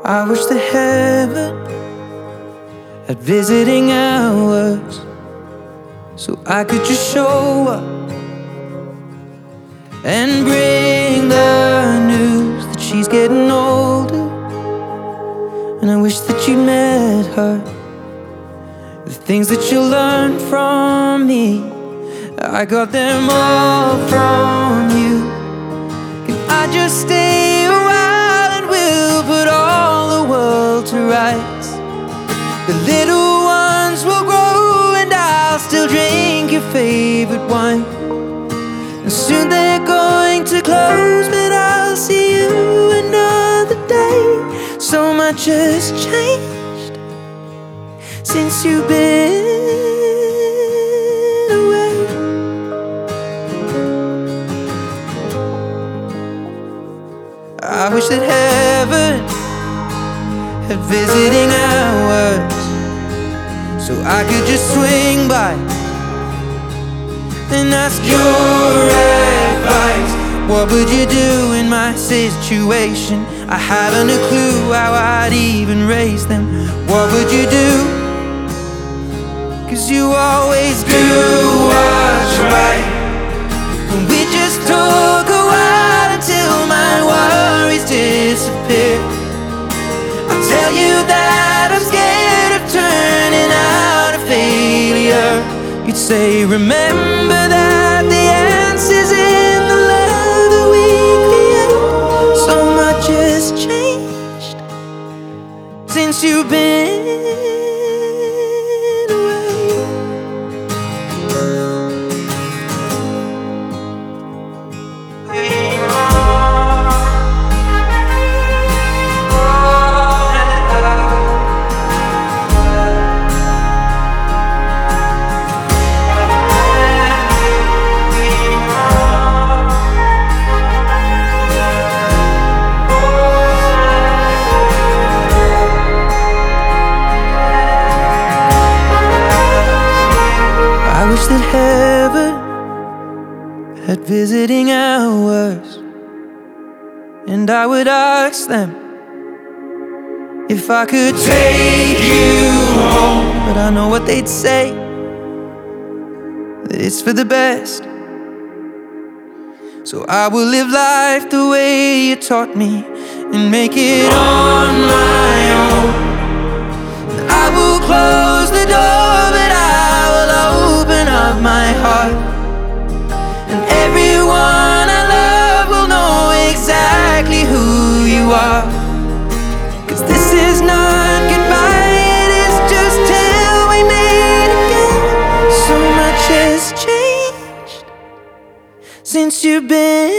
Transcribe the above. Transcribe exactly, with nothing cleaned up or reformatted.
I wish that heaven had visiting hours, so I could just show up and bring the news that she's getting older. And I wish that you met her. The things that you learned from me, I got them all from you. Can I just stay a while and we'll put all the world to rights? The little ones will grow and I'll still drink your favorite wine. And soon they're going to close, but I'll see you another day. So much has changed since you've been away. I wish that heaven had visiting hours, so I could just swing by and ask your advice. What would you do in my situation? I haven't a clue how I'd even raise them. What would you do? Cause you always do what's right. And we just took a while until my worries disappear. I'll tell you that I'm scared of turning out a failure. You'd say, remember that the answer's in the love that we create. So much has changed since you've been that heaven had visiting hours, and I would ask them if I could take you home. But I know what they'd say, that it's for the best. So I will live life the way you taught me and make it on my own. I will close the door, but I will open up my heart, and everyone I love will know exactly who you are. Cause this is not goodbye, it is just till we meet again. So much has changed since you've been